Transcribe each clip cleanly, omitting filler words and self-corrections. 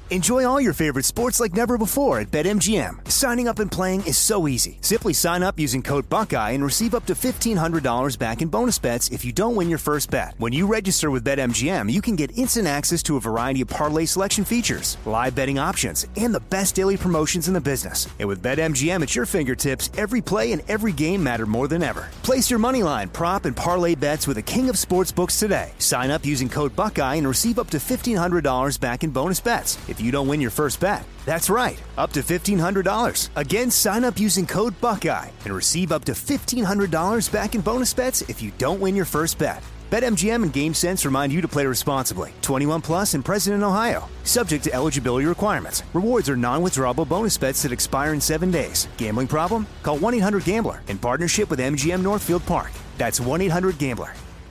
Enjoy all your favorite sports like never before at BetMGM. Signing up and playing is so easy. Simply sign up using code Buckeye and receive up to $1,500 back in bonus bets if you don't win your first bet. When you register with BetMGM, you can get instant access to a variety of parlay selection features, live betting options, and the best daily promotions in the business. And with BetMGM at your fingertips, every play and every game matter more than ever. Place your moneyline, prop, and parlay bets with the king of sportsbooks today. Sign up using code Buckeye and receive up to $1,500 back in bonus bets if you don't win your first bet. That's right, up to $1,500. Again, sign up using code Buckeye and receive up to $1,500 back in bonus bets if you don't win your first bet. BetMGM and GameSense remind you to play responsibly. 21 plus and present in Ohio. Subject to eligibility requirements. Rewards are non-withdrawable bonus bets that expire in 7 days. Gambling problem? Call 1-800-GAMBLER in partnership with MGM Northfield Park. That's 1-800-GAMBLER.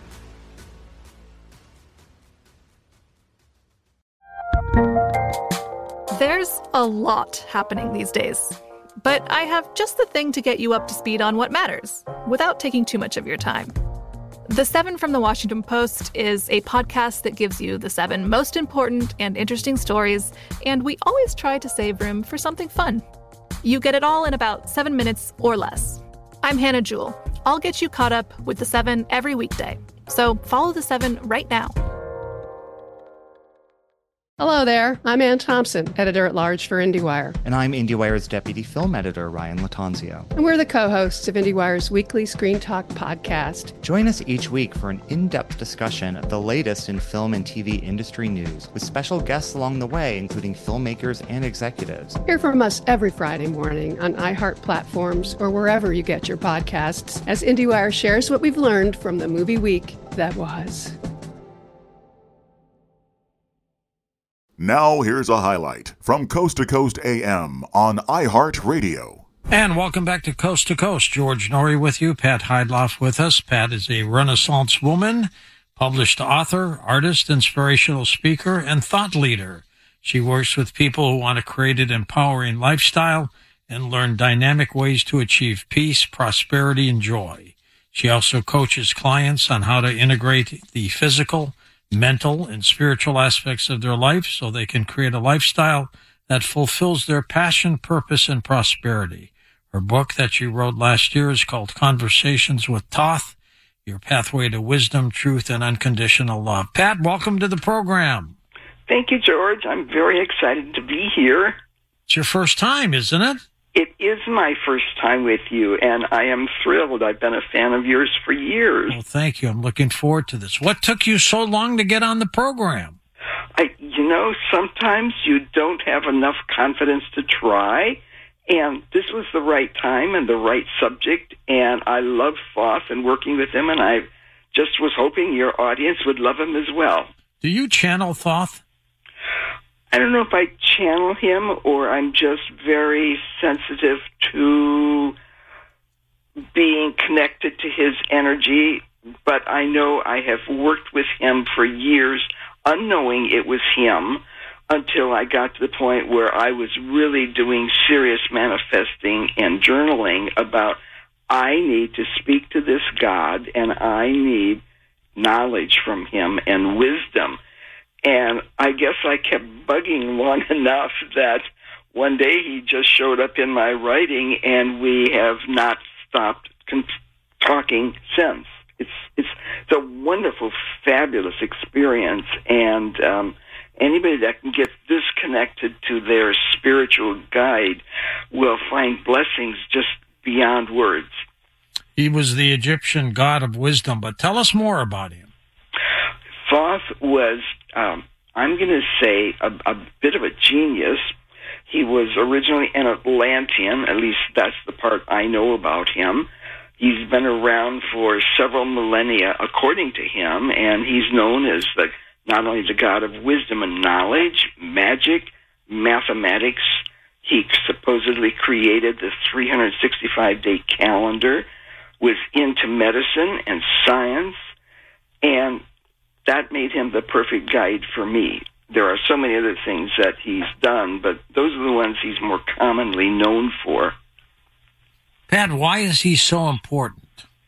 There's a lot happening these days, but I have just the thing to get you up to speed on what matters without taking too much of your time. The 7 from the Washington Post is a podcast that gives you the 7 most important and interesting stories, and we always try to save room for something fun. You get it all in about 7 minutes or less. I'm Hannah Jewell. I'll get you caught up with the 7 every weekday. So follow the 7 right now. Hello there. I'm Ann Thompson, editor-at-large for IndieWire. And I'm IndieWire's deputy film editor, Ryan Latanzio. And we're the co-hosts of IndieWire's weekly Screen Talk podcast. Join us each week for an in-depth discussion of the latest in film and TV industry news, with special guests along the way, including filmmakers and executives. Hear from us every Friday morning on iHeart platforms or wherever you get your podcasts, as IndieWire shares what we've learned from the movie week that was. Now here's a highlight from Coast to Coast AM on iHeartRadio. And welcome back to Coast. George Norrie with you, Pat Heidloff with us. Pat is a Renaissance woman, published author, artist, inspirational speaker, and thought leader. She works with people who want to create an empowering lifestyle and learn dynamic ways to achieve peace, prosperity, and joy. She also coaches clients on how to integrate the physical, mental, and spiritual aspects of their life so they can create a lifestyle that fulfills their passion, purpose, and prosperity. Her book that she wrote last year is called Conversations with Thoth, Your Pathway to Wisdom, Truth, and Unconditional Love. Pat, welcome to the program. Thank you, George. I'm very excited to be here. It's your first time, isn't it? It is my first time with you, and I am thrilled. I've been a fan of yours for years. Well, thank you. I'm looking forward to this. What took you so long to get on the program? Sometimes you don't have enough confidence to try, and this was the right time and the right subject, and I love Thoth and working with him, and I just was hoping your audience would love him as well. Do you channel Thoth? I don't know if I channel him or I'm just very sensitive to being connected to his energy, but I know I have worked with him for years, unknowing it was him, until I got to the point where I was really doing serious manifesting and journaling about I need to speak to this God and I need knowledge from him and wisdom. And I guess I kept bugging long enough that one day he just showed up in my writing, and we have not stopped talking since. It's a wonderful, fabulous experience, and anybody that can get disconnected to their spiritual guide will find blessings just beyond words. He was the Egyptian god of wisdom, but tell us more about him. Thoth was, I'm going to say, a bit of a genius. He was originally an Atlantean, at least that's the part I know about him. He's been around for several millennia, according to him, and he's known as not only the god of wisdom and knowledge, magic, mathematics. He supposedly created the 365-day calendar, was into medicine and science, and that made him the perfect guide for me. There are so many other things that he's done, but those are the ones he's more commonly known for. Pat, why is he so important?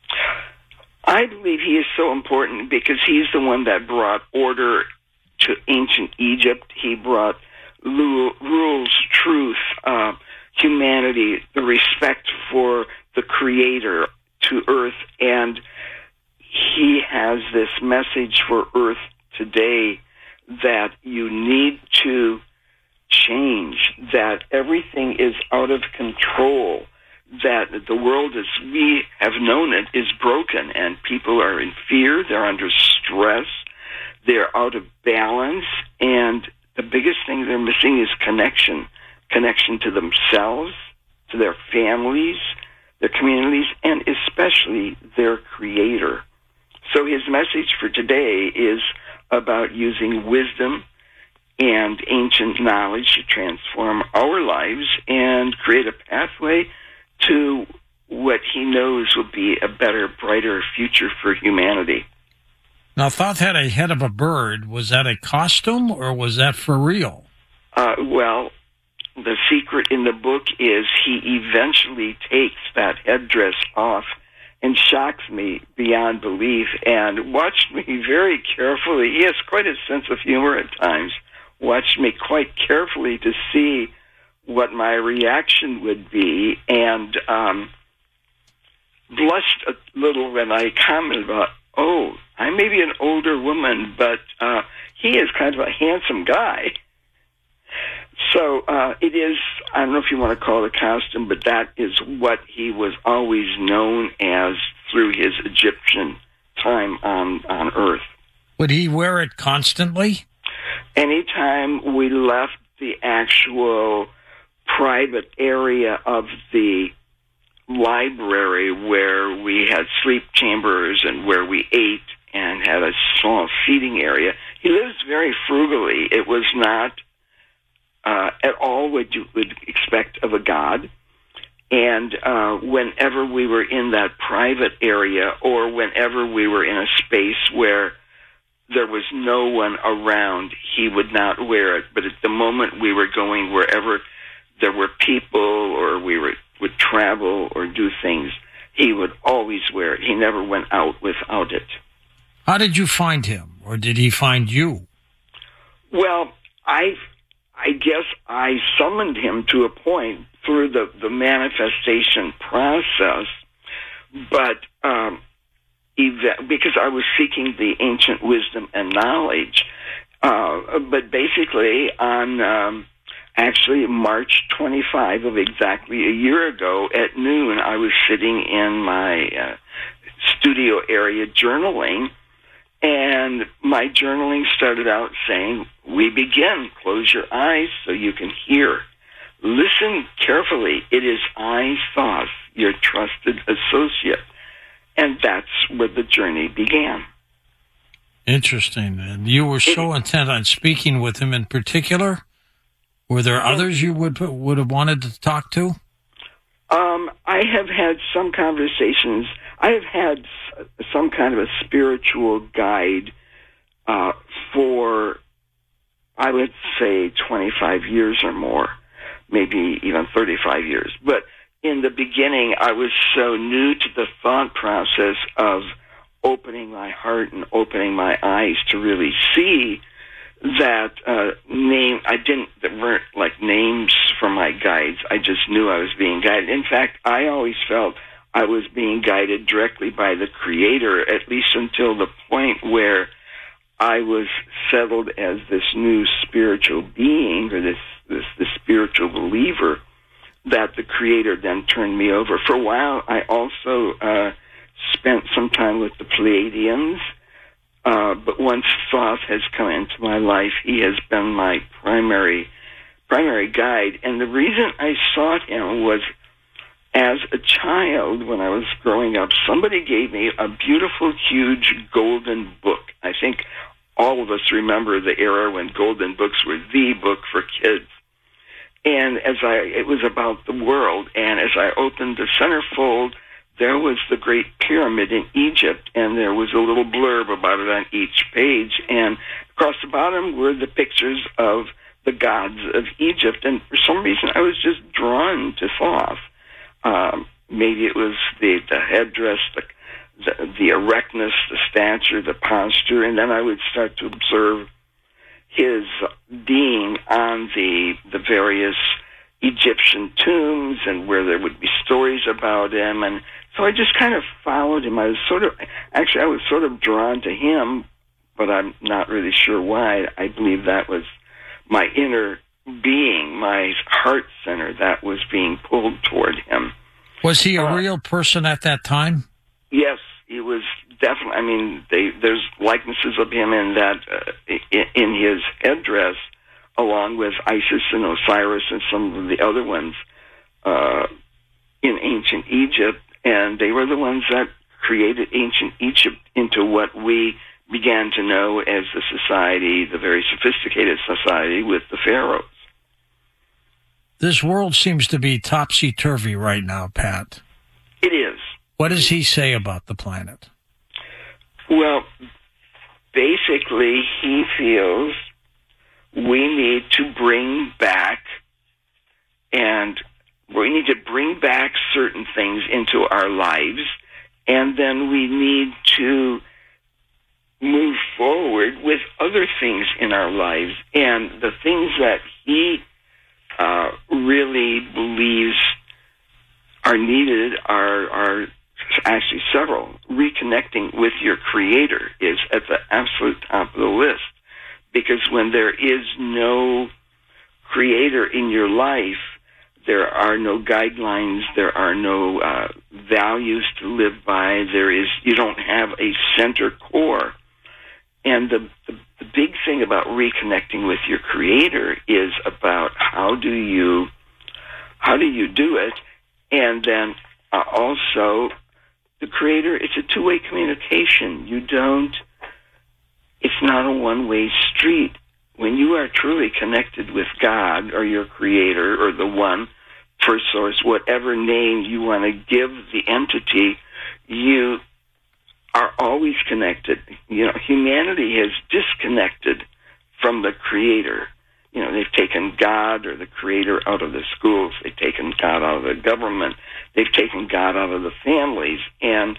I believe he is so important because he's the one that brought order to ancient Egypt. He brought rules truth, humanity, the respect for the Creator to Earth, and he has this message for Earth today that you need to change, that everything is out of control, that the world as we have known it is broken, and people are in fear, they're under stress, they're out of balance, and the biggest thing they're missing is connection to themselves, to their families, their communities, and especially their Creator. So his message for today is about using wisdom and ancient knowledge to transform our lives and create a pathway to what he knows will be a better, brighter future for humanity. Now, Thoth had a head of a bird. Was that a costume, or was that for real? Well, the secret in the book is he eventually takes that headdress off and shocks me beyond belief, and watched me very carefully. He has quite a sense of humor at times. Watched me quite carefully to see what my reaction would be, and blushed a little when I commented about, I may be an older woman, but he is kind of a handsome guy. So it is, I don't know if you want to call it a costume, but that is what he was always known as through his Egyptian time on Earth. Would he wear it constantly? Anytime we left the actual private area of the library where we had sleep chambers and where we ate and had a small feeding area, he lives very frugally. It was not at all what you would expect of a god. And whenever we were in that private area, or whenever we were in a space where there was no one around, he would not wear it. But at the moment we were going wherever there were people, or we would travel or do things, he would always wear it. He never went out without it. How did you find him, or did he find you? Well, I guess I summoned him to a point through the manifestation process, but because I was seeking the ancient wisdom and knowledge. But basically, on actually March 25 of exactly a year ago at noon, I was sitting in my studio area journaling, and my journaling started out saying, "We begin. Close your eyes so you can hear. Listen carefully. It is I, Thoth, your trusted associate." And that's where the journey began. Interesting. And you were so intent on speaking with him in particular? Were there others you would have wanted to talk to? I have had some conversations. I have had some kind of a spiritual guide for, I would say, 25 years or more, maybe even 35 years. But in the beginning, I was so new to the thought process of opening my heart and opening my eyes to really see that there weren't like names for my guides. I just knew I was being guided. In fact, I always felt I was being guided directly by the Creator, at least until the point where I was settled as this new spiritual being, or this spiritual believer, that the Creator then turned me over. For a while, I also spent some time with the Pleiadians, but once Thoth has come into my life, he has been my primary guide. And the reason I sought him was, as a child, when I was growing up, somebody gave me a beautiful, huge golden book. I think all of us remember the era when golden books were the book for kids. And it was about the world, and as I opened the centerfold, there was the Great Pyramid in Egypt, and there was a little blurb about it on each page, and across the bottom were the pictures of the gods of Egypt, and for some reason I was just drawn to Thoth. Maybe it was the headdress, the erectness, the stature, the posture, and then I would start to observe his being on the various Egyptian tombs and where there would be stories about him. And so I just kind of followed him. I was sort of drawn to him, but I'm not really sure why. I believe that was my inner being, my heart center that was being pulled toward him. Was he a real person at that time? Yes, he was definitely. I mean, there's likenesses of him in that in his headdress, along with Isis and Osiris and some of the other ones in ancient Egypt, and they were the ones that created ancient Egypt into what we began to know as the society, the very sophisticated society with the pharaohs. This world seems to be topsy-turvy right now, Pat. It is. What does he say about the planet? Well, basically, he feels we need to bring back, and we need to bring back certain things into our lives, and then we need to move forward with other things in our lives. And the things that he really believes are needed are actually several. Reconnecting with your Creator is at the absolute top of the list, because when there is no Creator in your life, there are no guidelines, there are no values to live by. You don't have a center core. And the big thing about reconnecting with your Creator is about how do you do it, and then also the Creator. It's a two-way communication. It's not a one-way street. When you are truly connected with God or your Creator or the one, first source, whatever name you want to give the entity, you are always connected. Humanity has disconnected from the Creator. They've taken God or the Creator out of the schools. They've taken God out of the government. They've taken God out of the families. And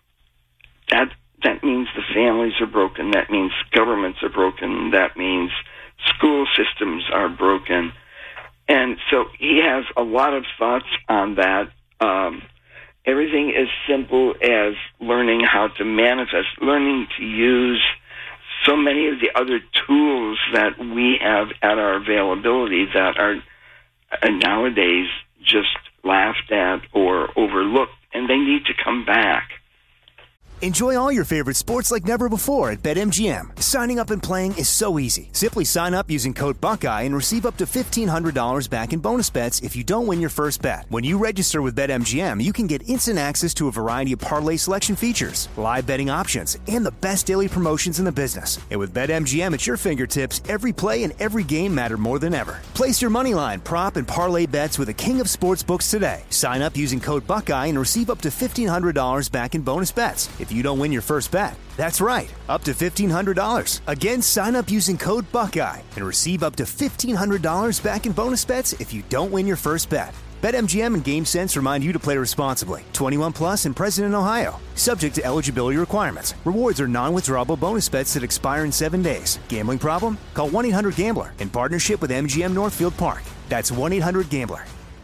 that means the families are broken. That means governments are broken. That means school systems are broken. And so he has a lot of thoughts on that. Everything as simple as learning how to manifest, learning to use so many of the other tools that we have at our availability that are nowadays just laughed at or overlooked, and they need to come back. Enjoy all your favorite sports like never before at BetMGM. Signing up and playing is so easy. Simply sign up using code Buckeye and receive up to $1,500 back in bonus bets if you don't win your first bet. When you register with BetMGM, you can get instant access to a variety of parlay selection features, live betting options, and the best daily promotions in the business. And with BetMGM at your fingertips, every play and every game matter more than ever. Place your moneyline, prop, and parlay bets with the king of sportsbooks today. Sign up using code Buckeye and receive up to $1,500 back in bonus bets if you don't win your first bet. That's right, up to $1,500. Again, sign up using code Buckeye and receive up to $1,500 back in bonus bets if you don't win your first bet. BetMGM and GameSense remind you to play responsibly. 21 plus and present in Ohio. Subject to eligibility requirements. Rewards are non-withdrawable bonus bets that expire in 7 days. Gambling problem? Call 1-800-GAMBLER in partnership with MGM Northfield Park. That's 1-800-GAMBLER.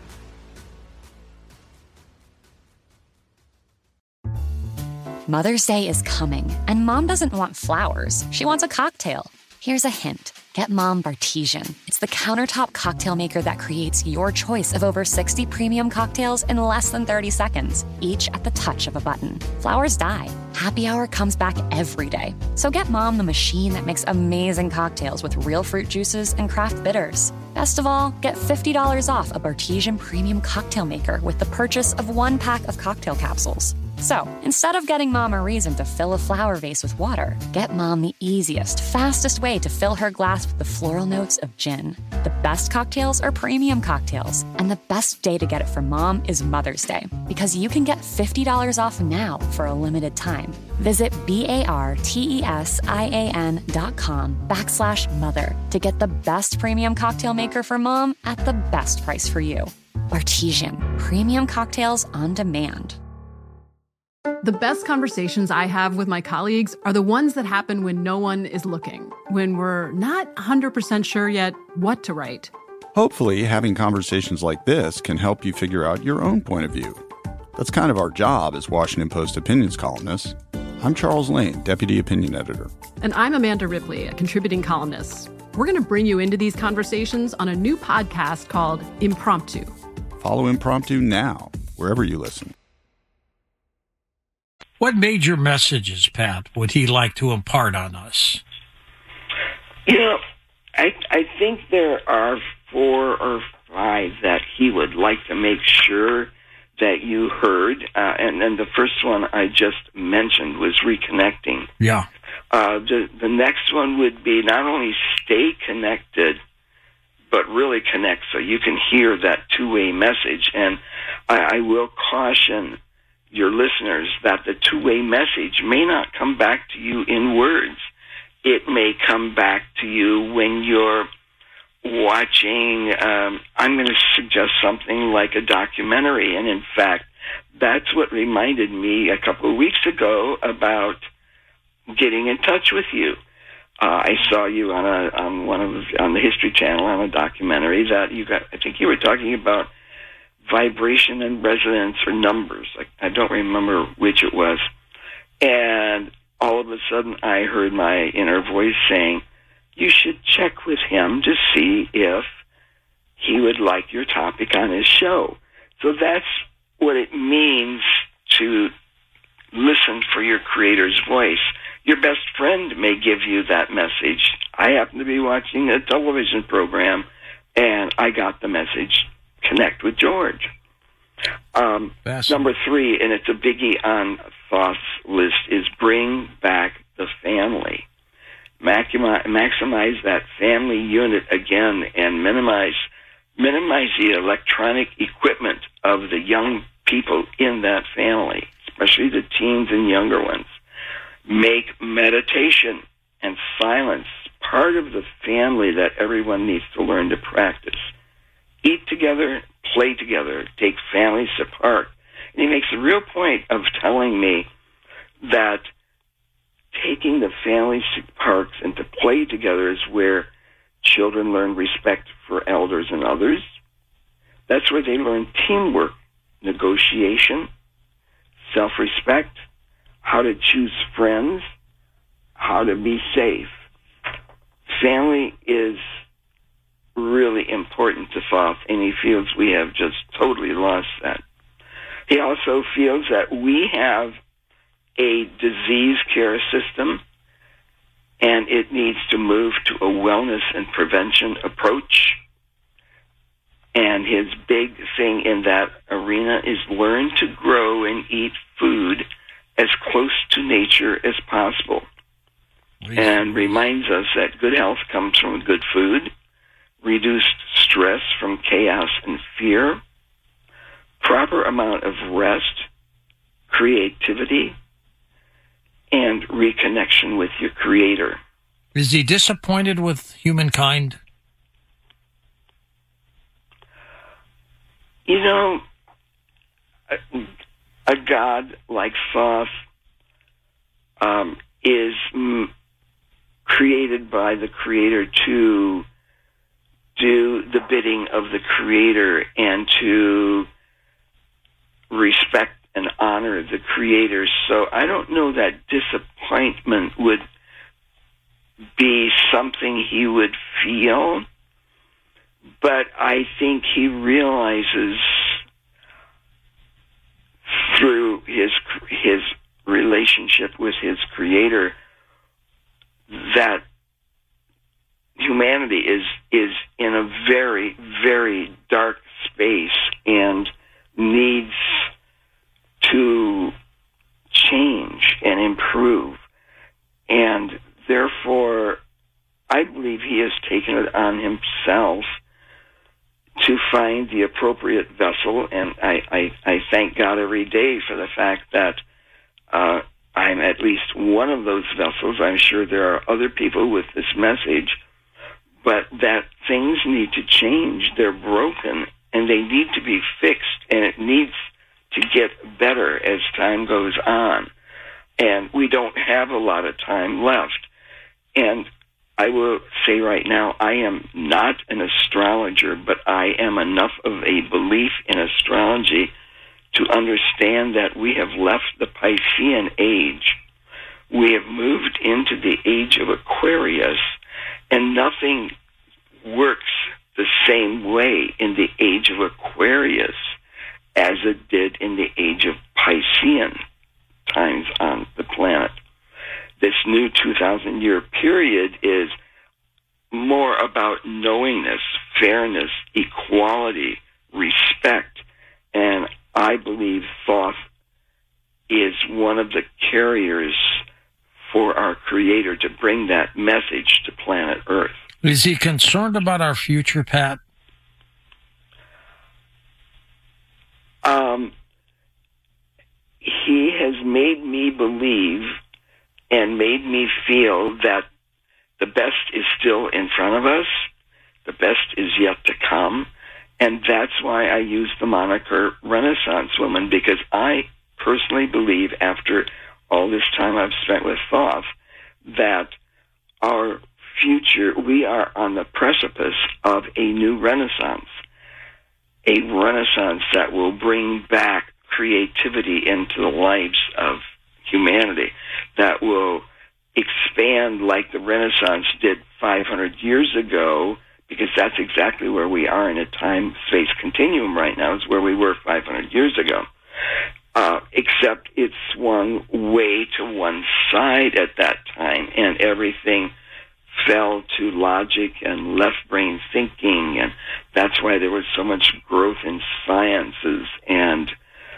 Mother's Day is coming, and Mom doesn't want flowers. She wants a cocktail. Here's a hint. Get Mom Bartesian. It's the countertop cocktail maker that creates your choice of over 60 premium cocktails in less than 30 seconds, each at the touch of a button. Flowers die. Happy Hour comes back every day. So get Mom the machine that makes amazing cocktails with real fruit juices and craft bitters. Best of all, get $50 off a Bartesian premium cocktail maker with the purchase of 1 pack of cocktail capsules. So, instead of getting Mom a reason to fill a flower vase with water, get Mom the easiest, fastest way to fill her glass with the floral notes of gin. The best cocktails are premium cocktails, and the best day to get it for Mom is Mother's Day, because you can get $50 off now for a limited time. Visit BARTESIAN.com/mother to get the best premium cocktail maker for Mom at the best price for you. Bartesian, premium cocktails on demand. The best conversations I have with my colleagues are the ones that happen when no one is looking, when we're not 100% sure yet what to write. Hopefully, having conversations like this can help you figure out your own point of view. That's kind of our job as Washington Post opinions columnists. I'm Charles Lane, Deputy Opinion Editor. And I'm Amanda Ripley, a contributing columnist. We're going to bring you into these conversations on a new podcast called Impromptu. Follow Impromptu now, wherever you listen. What major messages, Pat, would he like to impart on us? You know, I think there are 4 or 5 that he would like to make sure that you heard. And then the first one I just mentioned was reconnecting. Yeah. The next one would be not only stay connected, but really connect so you can hear that two-way message. And I will caution your listeners that the two-way message may not come back to you in words. It may come back to you when you're watching, I'm going to suggest something like a documentary. And in fact, that's what reminded me a couple of weeks ago about getting in touch with you. I saw you on the History Channel on a documentary that you got. I think you were talking about vibration and resonance or numbers. I don't remember which it was. And all of a sudden I heard my inner voice saying, you should check with him to see if he would like your topic on his show. So that's what it means to listen for your creator's voice. Your best friend may give you that message. I happen to be watching a television program, and I got the message, connect with George. Number 3, and it's a biggie on Thoth's list, is bring back the family. Maximize that family unit again and minimize the electronic equipment of the young people in that family, especially the teens and younger ones. Make meditation and silence part of the family that everyone needs to learn to practice. Eat together, play together, take families apart. And he makes a real point of telling me that taking the families to parks and to play together is where children learn respect for elders and others. That's where they learn teamwork, negotiation, self-respect, how to choose friends, how to be safe. Family is really important to Thoth, and he feels we have just totally lost that. He also feels that we have a disease care system, and it needs to move to a wellness and prevention approach. And his big thing in that arena is learn to grow and eat food as close to nature as possible. And reminds us that good health comes from good food, reduced stress from chaos and fear, proper amount of rest, creativity, and reconnection with your creator. Is he disappointed with humankind? You know, a god like Thoth is created by the creator to do the bidding of the creator and to respect and honor the creator. So I don't know that disappointment would be something he would feel, but I think he realizes through his relationship with his creator that humanity is in a very, very dark space and needs to change and improve. And therefore, I believe he has taken it on himself to find the appropriate vessel, and I thank God every day for the fact that I'm at least one of those vessels. I'm sure there are other people with this message, but that things need to change. They're broken, and they need to be fixed, and it needs to get better as time goes on. And we don't have a lot of time left. And I will say right now, I am not an astrologer, but I am enough of a belief in astrology to understand that we have left the Piscean age. We have moved into the age of Aquarius, and nothing works the same way in the age of Aquarius as it did in the age of Piscean times on the planet. This new 2,000-year period is more about knowingness, fairness, equality, respect, and I believe Thoth is one of the carriers for our Creator to bring that message to planet Earth. Is he concerned about our future, Pat? He has made me believe and made me feel that the best is still in front of us, the best is yet to come, and that's why I use the moniker Renaissance Woman, because I personally believe, after all this time I've spent with Thoth, that our future, we are on the precipice of a new Renaissance, a Renaissance that will bring back creativity into the lives of humanity, that will expand like the Renaissance did 500 years ago, because that's exactly where we are in a time-space continuum right now, is where we were 500 years ago. Except it swung way to one side at that time, and everything fell to logic and left-brain thinking, and that's why there was so much growth in sciences and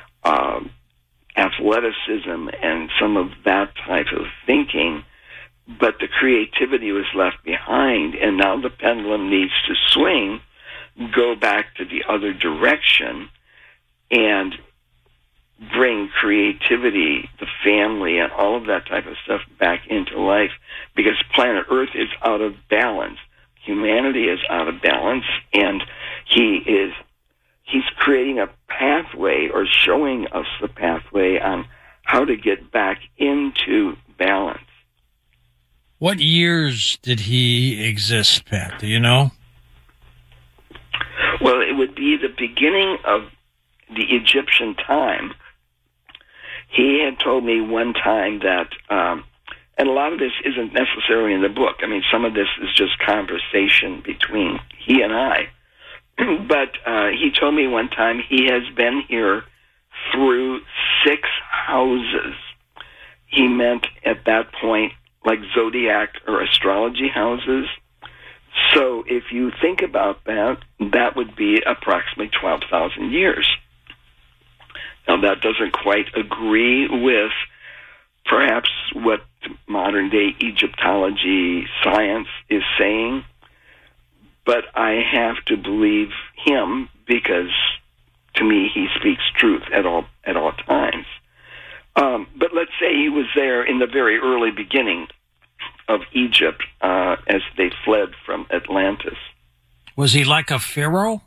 athleticism and some of that type of thinking, but the creativity was left behind, and now the pendulum needs to swing, go back to the other direction, and bring creativity, the family, and all of that type of stuff back into life, because planet Earth is out of balance. Humanity is out of balance, and he's creating a pathway, or showing us the pathway on how to get back into balance. What years did he exist, Pat? Do you know? Well, it would be the beginning of the Egyptian time. He had told me one time that, and a lot of this isn't necessarily in the book. I mean, some of this is just conversation between he and I. But he told me one time he has been here through 6 houses. He meant at that point like zodiac or astrology houses. So if you think about that, that would be approximately 12,000 years. Now, that doesn't quite agree with perhaps what modern-day Egyptology science is saying, but I have to believe him because, to me, he speaks truth at all times. But let's say he was there in the very early beginning of Egypt as they fled from Atlantis. Was he like a pharaoh?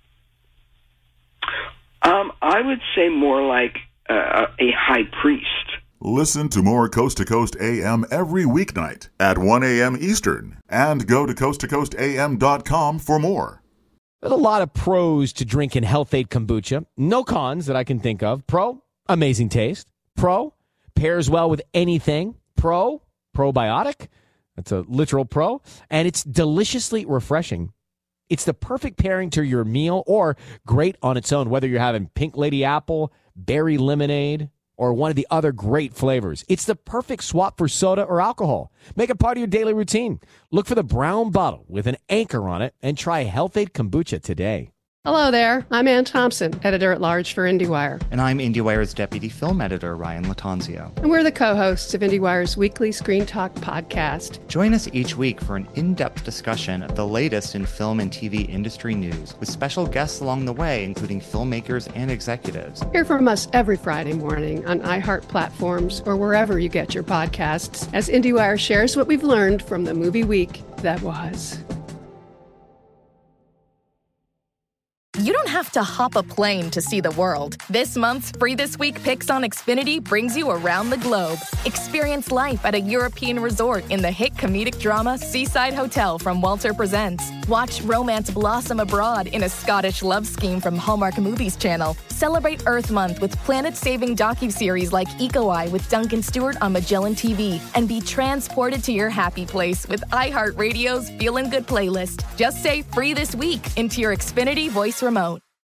I would say more like a high priest. Listen to more Coast to Coast AM every weeknight at 1 a.m. Eastern, and go to coasttocoastam.com for more. There's a lot of pros to drinking Health-Ade kombucha. No cons that I can think of. Pro, amazing taste. Pro, pairs well with anything. Pro, probiotic. That's a literal pro. And it's deliciously refreshing. It's the perfect pairing to your meal, or great on its own, whether you're having pink lady apple, berry lemonade, or one of the other great flavors. It's the perfect swap for soda or alcohol. Make it part of your daily routine. Look for the brown bottle with an anchor on it and try Health-Ade kombucha today. Hello there. I'm Ann Thompson, editor-at-large for IndieWire. And I'm IndieWire's deputy film editor, Ryan Latanzio. And we're the co-hosts of IndieWire's weekly Screen Talk podcast. Join us each week for an in-depth discussion of the latest in film and TV industry news, with special guests along the way, including filmmakers and executives. Hear from us every Friday morning on iHeart platforms or wherever you get your podcasts, as IndieWire shares what we've learned from the movie week that was. You don't have to hop a plane to see the world. This month's Free This Week picks on Xfinity brings you around the globe. Experience life at a European resort in the hit comedic drama Seaside Hotel from Walter Presents. Watch romance blossom abroad in a Scottish love scheme from Hallmark Movies Channel. Celebrate Earth Month with planet-saving docuseries like Eco Eye with Duncan Stewart on Magellan TV. And be transported to your happy place with iHeartRadio's Feelin' Good playlist. Just say Free This Week into your Xfinity voice remote.